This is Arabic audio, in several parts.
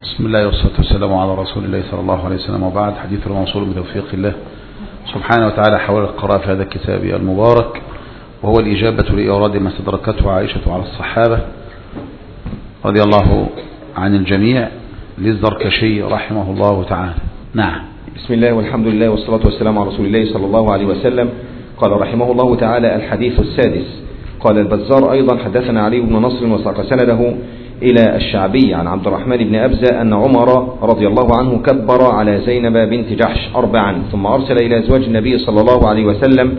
بسم الله والصلاة والسلام على رسول الله صلى الله عليه وسلم، وبعد. حديث موصول بتوفيق الله سبحانه وتعالى حول القراءة في هذا الكتاب المبارك، وهو الإجابة لإيراد ما استدركته عائشة على الصحابة رضي الله عن الجميع للزركشي رحمه الله تعالى. نعم. بسم الله والحمد لله والصلاة والسلام على رسول الله صلى الله عليه وسلم. قال رحمه الله تعالى: الحديث السادس. قال البزار أيضا: حدثنا علي بن نصر وساق سنده إلى الشعبي عن عبد الرحمن بن أبزة أن عمر رضي الله عنه كبر على زينب بنت جحش 4 ثم أرسل إلى أزواج النبي صلى الله عليه وسلم: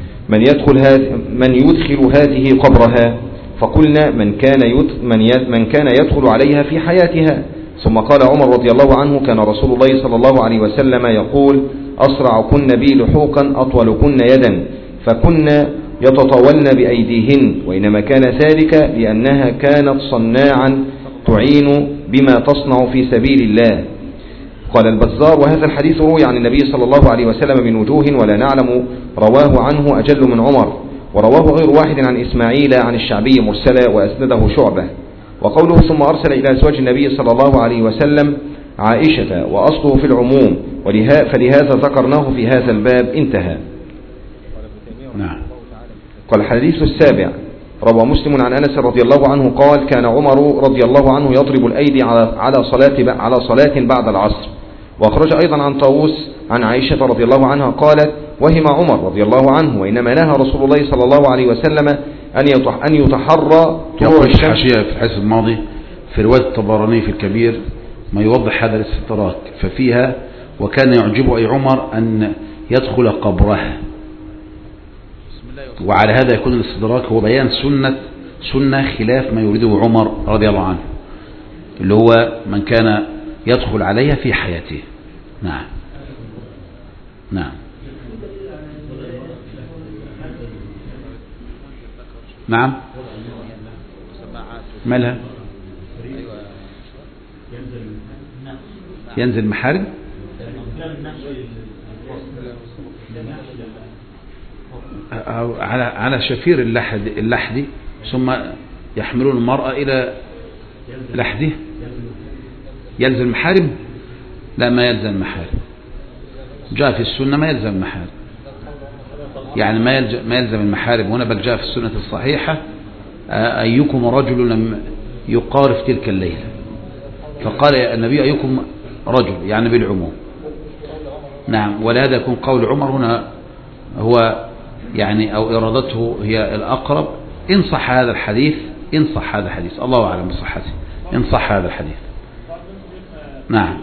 من يدخل هذه قبرها؟ فقلنا: من كان يدخل عليها في حياتها. ثم قال عمر رضي الله عنه: كان رسول الله صلى الله عليه وسلم يقول: أسرعكن بي لحوقا أطولكن يدا، فكن يتطاولن بأيديهن، وإنما كان ذلك لأنها كانت صناعا تعين بما تصنع في سبيل الله. قال البزار: وهذا الحديث روي عن النبي صلى الله عليه وسلم من وجوه ولا نعلم رواه عنه أجل من عمر، ورواه غير واحد عن إسماعيل عن الشعبي مرسلا وأسنده شعبة. وقوله ثم أرسل إلى أزواج النبي صلى الله عليه وسلم عائشة وأصله في العموم، فلهذا ذكرناه في هذا الباب. انتهى. نعم. قال الحديث السابع. روى مسلم عن أنس رضي الله عنه قال: كان عمر رضي الله عنه يضرب الأيدي على صلاة بعد العصر. وأخرج أيضا عن طاووس عن عائشة رضي الله عنها قالت: وهم عمر رضي الله عنه، وإنما نهى رسول الله صلى الله عليه وسلم أن يتحرى طلوع الشمس. حاشية في الحديث الماضي في رواية الطبراني في الكبير ما يوضح هذا الاستدراك، ففيها: وكان يعجب أي عمر أن يدخل قبره. وعلى هذا يكون الاستدراك هو بيان سنة خلاف ما يريده عمر رضي الله عنه، اللي هو من كان يدخل عليها في حياته. نعم. نعم. نعم. مالها؟ ينزل محارم على شفير اللحد ثم يحملون المرأة إلى لحده. يلزم محارم؟ لا، ما يلزم محارم. جاء في السنة ما يلزم محارم، يعني ما يلزم المحارم هنا، بل جاء في السنة الصحيحة: أيكم رجل لم يقارف تلك الليلة، فقال النبي: أيكم رجل، يعني بالعموم. نعم. ولهذا يكون قول عمر هنا هو يعني أو إرادته هي الأقرب، إن صح هذا الحديث، الله أعلم بصحته، إن صح هذا الحديث. نعم.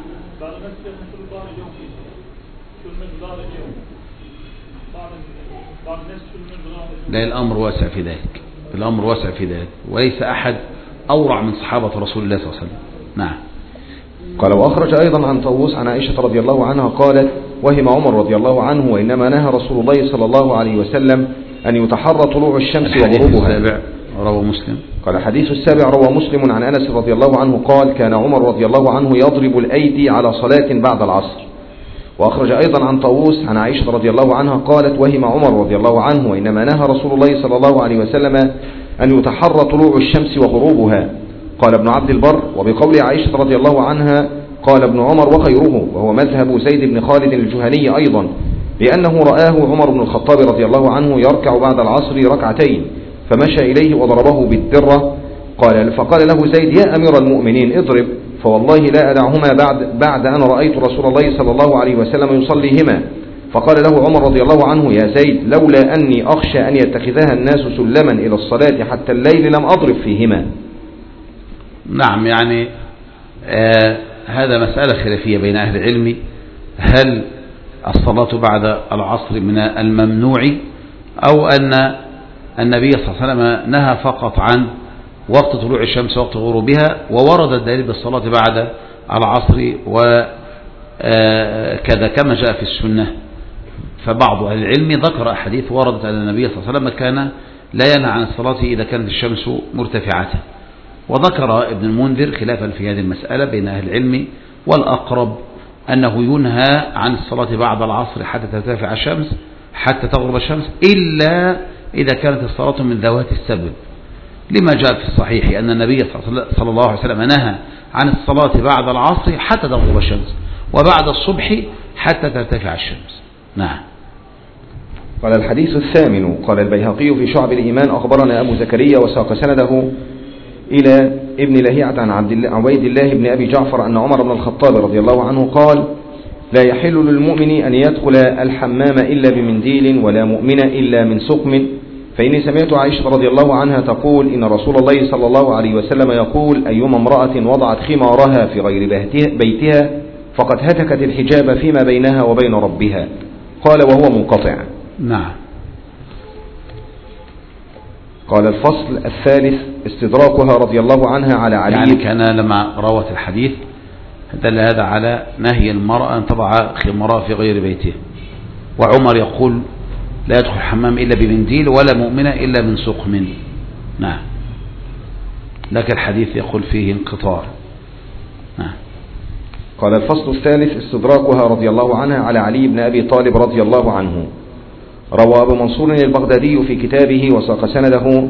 لا، الأمر واسع في ذلك، وليس أحد أورع من صحابة رسول الله صلى الله عليه وسلم. نعم. قال: وأخرج أيضا عن طاووس عن عائشة رضي الله عنها قالت: وهم عمر رضي الله عنه، وإنما نهى رسول الله صلى الله عليه وسلم أن يتحرى طلوع الشمس وغروبها. السابع روى مسلم. قال: الحديث السابع. روى مسلم عن أنس رضي الله عنه قال: كان عمر رضي الله عنه يضرب الأيدي على صلاة بعد العصر. وأخرج أيضا عن طاووس عن عائشة رضي الله عنها قالت: وهم عمر رضي الله عنه، وإنما نهى رسول الله صلى الله عليه وسلم أن يتحرى طلوع الشمس وغروبها. قال ابن عبد البر: وبقول عائشة رضي الله عنها قال ابن عمر وغيره، وهو مذهب زيد بن خالد الجهني أيضا، لأنه رآه عمر بن الخطاب رضي الله عنه يركع بعد العصر 2 ركعتين، فمشى إليه وضربه بالدرة. فقال له زيد: يا أمير المؤمنين اضرب، فوالله لا أدعهما بعد أن رأيت رسول الله صلى الله عليه وسلم يصليهما. فقال له عمر رضي الله عنه: يا زيد، لولا أني أخشى أن يتخذها الناس سلما إلى الصلاة حتى الليل لم أضرب فيهما. نعم. يعني هذا مسألة خلافية بين أهل العلم، هل الصلاة بعد العصر من الممنوع، أو أن النبي صلى الله عليه وسلم نهى فقط عن وقت طلوع الشمس ووقت غروبها، وورد الدليل بالصلاة بعد العصر وكذا كما جاء في السنة. فبعض أهل العلم ذكر أحاديث وردت أن النبي صلى الله عليه وسلم كان لا ينهى عن الصلاة إذا كانت الشمس مرتفعة. وذكر ابن المنذر خلافا في هذه المسألة بين أهل العلم، والأقرب أنه ينهى عن الصلاة بعد العصر حتى ترتفع الشمس، حتى تغرب الشمس، إلا إذا كانت الصلاة من ذوات السبب، لما جاء في الصحيح أن النبي صلى الله عليه وسلم نهى عن الصلاة بعد العصر حتى تغرب الشمس، وبعد الصبح حتى ترتفع الشمس. نعم. قال الحديث الثامن. قال البيهقي في شعب الإيمان أخبرنا أبو زكريا وساق سنده إلى ابن لهيعة عن عبيد الله بن أبي جعفر أن عمر بن الخطاب رضي الله عنه قال: لا يحل للمؤمن أن يدخل الحمام إلا بمنديل، ولا مؤمن إلا من سقم. فإني سمعت عائشة رضي الله عنها تقول: إن رسول الله صلى الله عليه وسلم يقول: أيما امرأة وضعت خمارها في غير بيتها فقد هتكت الحجاب فيما بينها وبين ربها. قال وهو منقطع. نعم. قال الفصل الثالث: استدراكها رضي الله عنها على علي. يعني كان لما روت الحديث دل هذا على نهي المرأة أن تضع خمارها في غير بيتها، وعمر يقول: لا يدخل الحمام إلا بمنديل، ولا مؤمنة إلا من سقم. نعم. لكن الحديث يقول فيه انقطاع. نعم. قال الفصل الثالث: استدراكها رضي الله عنها على علي بن أبي طالب رضي الله عنه. روى أبو منصور البغدادي في كتابه وساق سنده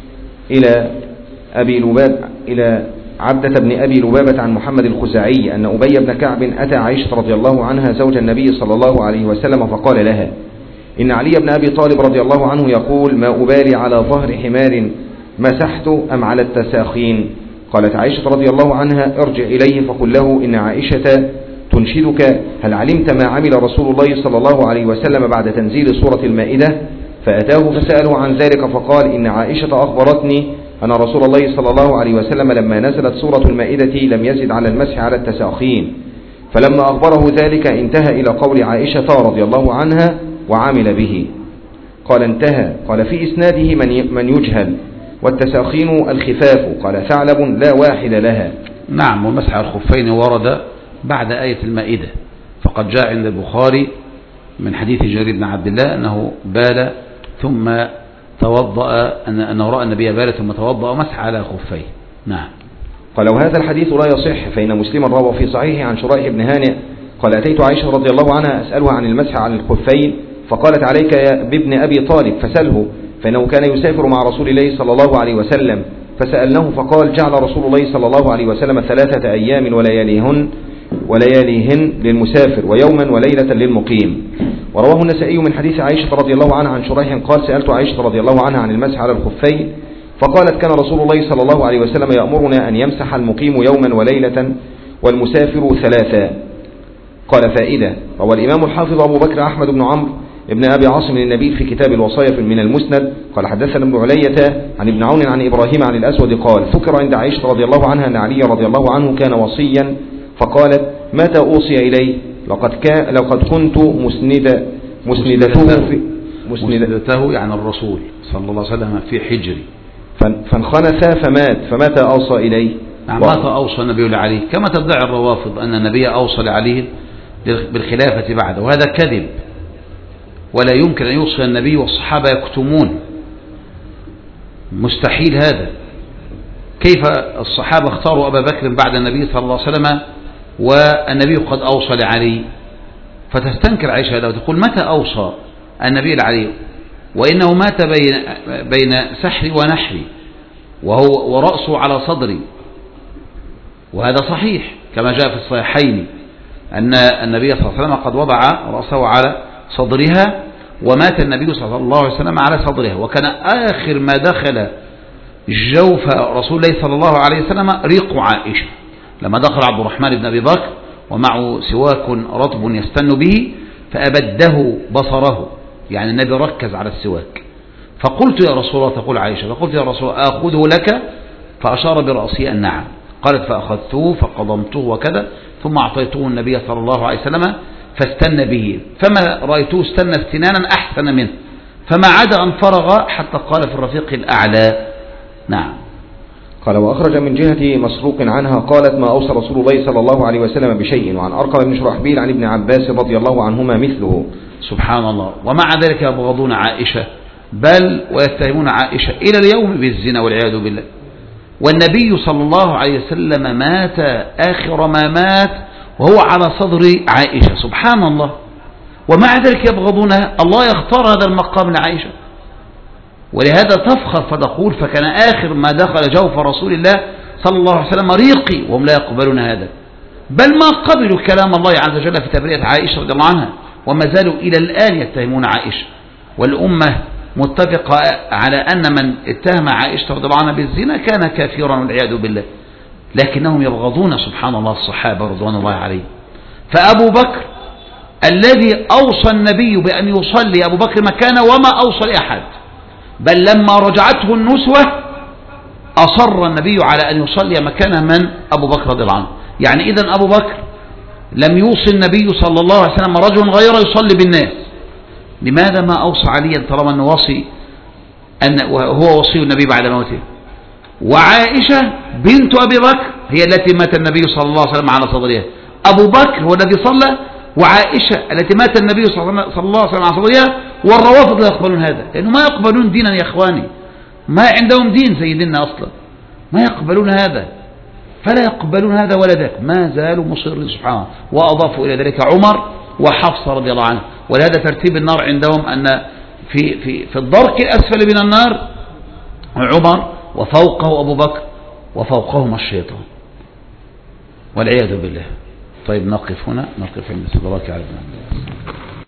إلى عبدة بن أبي لبابة عن محمد الخزاعي أن أبي بن كعب أتى عائشة رضي الله عنها زوج النبي صلى الله عليه وسلم فقال لها: إن علي بن أبي طالب رضي الله عنه يقول: ما أبالي على ظهر حمار مسحت أم على التساخين. قالت عائشة رضي الله عنها: ارجع إليه فقل له إن عائشة تنشدك: هل علمت ما عمل رسول الله صلى الله عليه وسلم بعد تنزيل سورة المائدة؟ فأتاه فسأله عن ذلك فقال: إن عائشة أخبرتني أن رسول الله صلى الله عليه وسلم لما نزلت سورة المائدة لم يزد على المسح على التساخين. فلما أخبره ذلك انتهى إلى قول عائشة رضي الله عنها: وعمل به. قال انتهى. قال في إسناده من يجهل، والتساخين الخفاف. قال ثعلب: لا واحد لها. نعم. ومسح الخفين ورد بعد آية المائدة، فقد جاء عند البخاري من حديث جرير بن عبد الله أنه بال ثم توضأ، أنه رأى النبي بال ثم توضأ ومسح على خفيه. نعم. قال وهذا الحديث لا يصح، فإن مسلما روى في صحيحه عن شريح بن هانئ قال: أتيت عائشة رضي الله عنها أسألها عن المسح على الخفين، فقالت: عليك يا بابن أبي طالب فسأله، فإنه كان يسافر مع رسول الله صلى الله عليه وسلم. فسألناه فقال: جعل رسول الله صلى الله عليه وسلم 3 أيام ولياليهن للمسافر، ويوما وليلة للمقيم. ورواه النسائي من حديث عائشة رضي الله عنها عن شريح قال: سألت عائشة رضي الله عنها عن المسح على الخفين فقالت: كان رسول الله صلى الله عليه وسلم يأمرنا أن يمسح المقيم يوما وليلة والمسافر 3. قال فائدة: روى الإمام الحافظ أبو بكر أحمد بن عمرو ابن أبي عاصم النبيل في كتاب الوصايا من المسند قال: حدثنا ابن علية عن ابن عون عن إبراهيم عن الأسود قال: ذكر عند عائشة رضي الله عنها أن علي رضي الله عنه كان وصيا، فقالت: متى أوصي إليه؟ لقد كنت مسندته يعني الرسول صلى الله عليه وسلم في حجري، فانخنث فمات، فمتى أوصى إليه؟ نعم. متى أوصى النبي لعلي؟ كما تدعي الروافض أن النبي أوصى لعلي بالخلافة بعده، وهذا كذب، ولا يمكن أن يوصي النبي والصحابة يكتمون، مستحيل هذا. كيف الصحابة اختاروا أبا بكر بعد النبي صلى الله عليه وسلم والنبي قد أوصى لعلي؟ فتستنكر عائشة لو تقول: متى أوصى النبي لعلي؟ وإنه مات بين سحري ونحري وهو ورأسه على صدري، وهذا صحيح كما جاء في الصحيحين أن النبي صلى الله عليه وسلم قد وضع رأسه على صدرها، ومات النبي صلى الله عليه وسلم على صدرها. وكان آخر ما دخل جوف رسول الله صلى الله عليه وسلم ريق عائشة، لما دخل عبد الرحمن بن أبي بكر ومعه سواك رطب يستن به فأبده بصره، يعني النبي ركز على السواك. فقلت: يا رسول الله، تقول عائشة، فقلت: يا رسول الله أخذه لك؟ فأشار برأسي أن نعم. قالت: فأخذته فقضمته وكذا، ثم أعطيته النبي صلى الله عليه وسلم فاستنى به، فما رأيته استنى استنانا أحسن منه، فما عاد أن فرغ حتى قال في الرفيق الأعلى. نعم. قال وأخرج من جهة مسروق عنها قالت: ما أوصى رسول الله صلى الله عليه وسلم بشيء. وعن أرقم بن شرحبيل عن ابن عباس رضي الله عنهما مثله. سبحان الله. ومع ذلك يبغضون عائشة، بل ويتهمون عائشة إلى اليوم بالزنا والعياذ بالله. والنبي صلى الله عليه وسلم مات آخر ما مات وهو على صدر عائشة، سبحان الله. ومع ذلك يبغضونها. الله يختار هذا المقام لعائشة، ولهذا تفخر فتقول: فكان آخر ما دخل جوف رسول الله صلى الله عليه وسلم ريقي، وهم لا يقبلون هذا، بل ما قبلوا كلام الله عز وجل في تبرئة عائشة رضي الله عنها، وما زالوا إلى الآن يتهمون عائشة. والأمة متفقة على أن من اتهم عائشة رضي الله عنها بالزنا كان كافرا والعياذ بالله، لكنهم يبغضون سبحان الله الصحابة رضوان الله عليهم. فأبو بكر الذي أوصى النبي بأن يصلي أبو بكر مكانه وما أوصى لأحد، بل لما رجعته النسوة أصر النبي على أن يصلي مكانه من أبو بكر رضي الله عنه. يعني إذن أبو بكر لم يوصي النبي صلى الله عليه وسلم رجل غيره يصلي بالناس، لماذا ما أوصى عليا طالما أنه وصي وهو وصي النبي بعد موته؟ وعائشة بنت أبي بكر هي التي مات النبي صلى الله عليه وسلم على صدرها، أبو بكر هو الذي صلى، وعائشة التي مات النبي صلى الله عليه وسلم على صدرها. والروافض لا يقبلون هذا، لأنه ما يقبلون دينا يا إخواني، ما عندهم دين زي ديننا أصلا، ما يقبلون هذا، فلا يقبلون هذا ولا ذاك، ما زالوا مصرين سبحانه. وأضافوا إلى ذلك عمر وحفصة رضي الله عنه. ولهذا ترتيب النار عندهم أن في الدرك الأسفل من النار عمر، وفوقه أبو بكر، وفوقهما الشيطان والعياذ بالله. طيب نقف هنا، نقف عند الله عليه وسلم.